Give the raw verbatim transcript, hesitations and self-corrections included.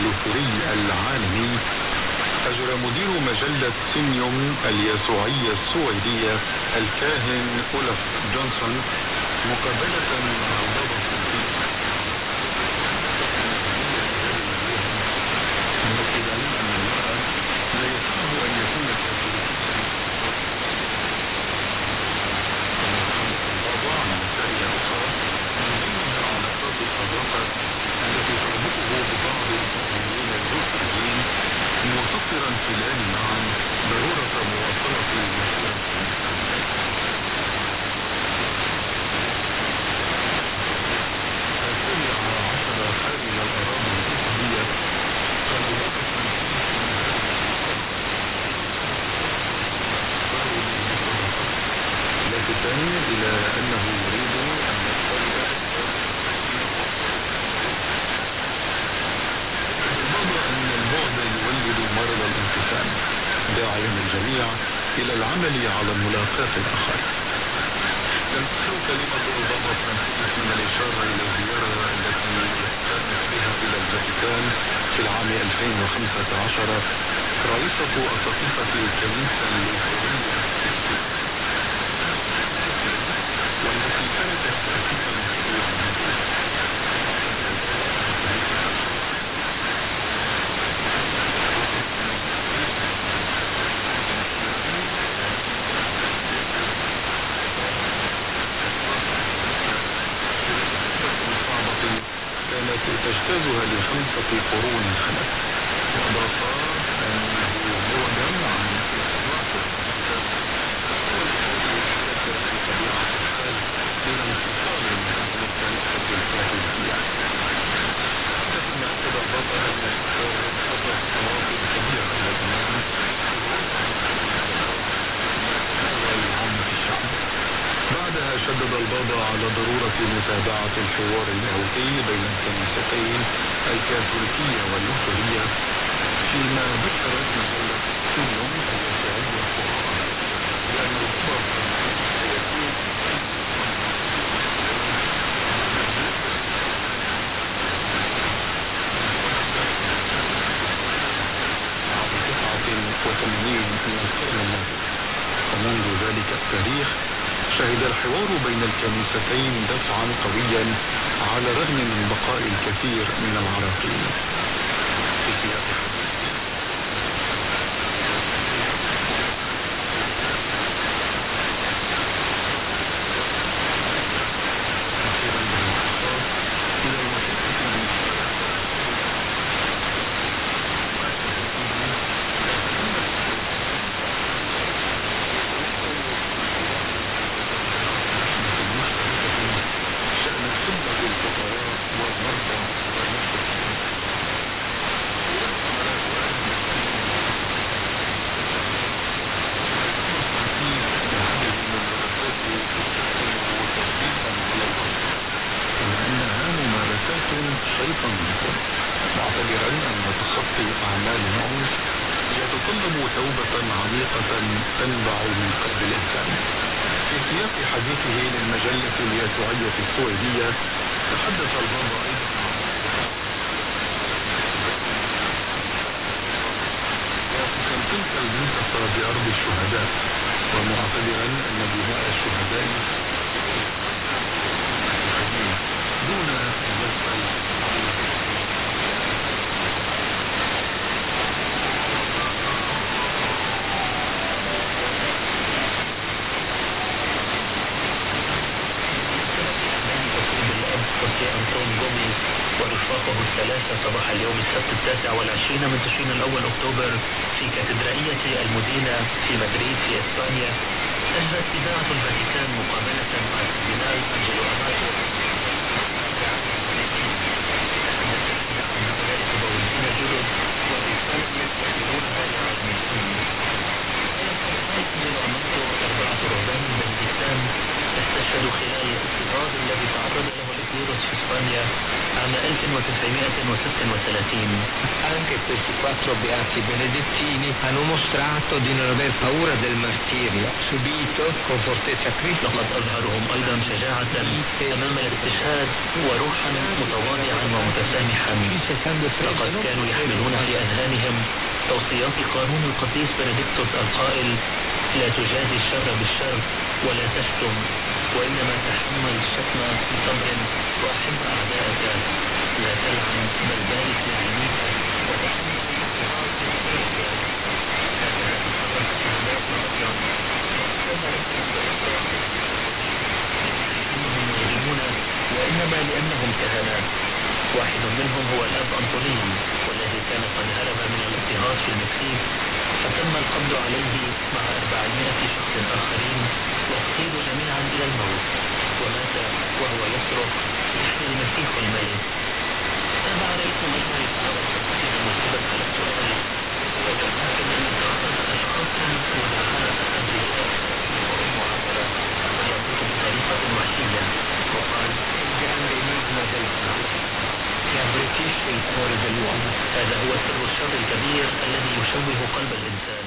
اللوثري العالمي، أجرى مدير مجلة سينيوم اليسوعية السويدية الكاهن أولاف جونسون مقابلة مع البابا فرانسيس، مؤكدا أن المرأة لا يصح أن يكون كاثوليكيا البابا عن مسائل أخرى من ضمنها علاقات الصداقة التي تربطه ببعض المسلمين اللوثريين، مفكرا خلال معا ضرورة مواصلة مسيرة المسلمين. السابع عشر خارج الأراضي الإسرائيلية كان البابا لافتا إلى أنه يريد أن يستولي البابا أن البعد يولد مرض الانقسام، داعيا الجميع إلى العمل على ملاقاة الآخر. تنتهي كلمة البابا فرانسيس من الإشارة إلى الزيارة التي كانت بها إلى الفاتيكان في العام ألفين وخمسة عشر رئيسة أساقفة الكنيسة اللوثرية والتي كانت تستأسفا كانت تجتازها لخمسة قرون خلت، وأضاف أنه بعدا عن إصلاح في طبيعة الحال إلى انفصال عن الكنيسة الكاثوليكية. كما أكد البابا أن خطأ مواقف كبيرة إلى الأمام عامة الشعب. بعدها شدد البابا على ضرورة متابعة الحوار اللاهوتي بين الكنيستين الكاثوليكية واللوثرية، فيما ذكرت مجلة سينيوم اليسوعية بأن البابا عام تسعة وثمانين من القرن الماضي، ومنذ ذلك التاريخ شهد الحوار بين الكنيستين دفعا قويا على الرغم من بقاء الكثير من العراقيل. في سياق شيطانية، معتبرا أن تخطي أعمال العنف يتطلب توبة عميقة تنبع من قلب الإنسان. في سياق حديثه للمجلة اليسوعية السويدية تحدث البابا أيضا عن تلك المنطقة بأرض الشهداء، ومعتبرا أن دماء الشهداء دون أن يسأل أنطون جوميز ورفاقه الثلاثة صباح اليوم السبت التاسع والعشرين من تشرين الأول أكتوبر في كاتدرائية المدينة في مدريد في إسبانيا، أجرت إذاعة الفاتيكان مقابلة مع الكاردينال أنجيلو أماتو جدد ورسالة يستخدمونها لعالمين. أنجيلو أماتو أربعة رهبان بالإسلام استشهدوا خلال الاضطهاد الذي تعرض له الإكليروس في إسبانيا عام ألف وتسعمائة أربعمائة وستة وثلاثين. Anche questi quattro beati benedettini hanno mostrato di non aver paura del martirio subito con fortezza critica. لقد أظهرهم أيضا شجاعة أمام الاستشهاد وروحا متواضعا ومتسامحا. لقد كانوا يحملون في أذهانهم توصيات قانون القديس بنديكتوس القائل: لا تجازي الشر بالشر ولا تشتم، وإنما تحمل الشتم بصبر، وأحب أعداءك، لا تلعن بل بارك لعينيك وتحمل وإنما لأنهم كهنة. واحد منهم هو الأب أنطونين، والذي كان قد هرب من الاضطهاد في المكسيك، فتم القبض عليه مع أربعمائة شخص آخرين واقتيلوا جميعا إلى الموت، ومات وهو يصرخ: يحيى المسيح الملك. تابع رئيس مجلس الشعب التفسير المجيبة على السؤال: وكذلك من يتعرض أشخاص ودعاء أمريكا ومعاملة ينطق بطريقة وحشية، وقال: هذا هو سر الشر الكبير الذي يشوه قلب الإنسان.